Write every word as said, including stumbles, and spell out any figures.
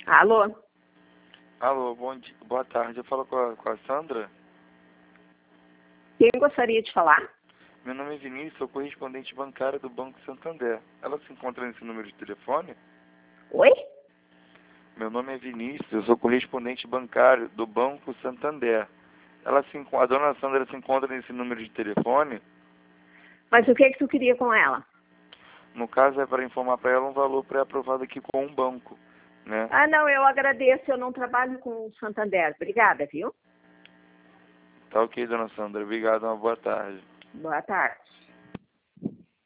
Alô? Alô, bom dia, boa tarde. Eu falo com a, com a Sandra. Quem gostaria de falar? Meu nome é Vinícius, sou correspondente bancário do Banco Santander. Ela se encontra nesse número de telefone? Oi? Meu nome é Vinícius, eu sou correspondente bancário do Banco Santander. Ela se, enco- a dona Sandra se encontra nesse número de telefone? Mas o que que tu queria com ela? No caso, é para informar para ela um valor pré-aprovado aqui com um banco, né? Ah, não, eu agradeço, eu não trabalho com o Santander. Obrigada, viu? Tá ok, dona Sandra. Obrigado, uma boa tarde. Boa tarde.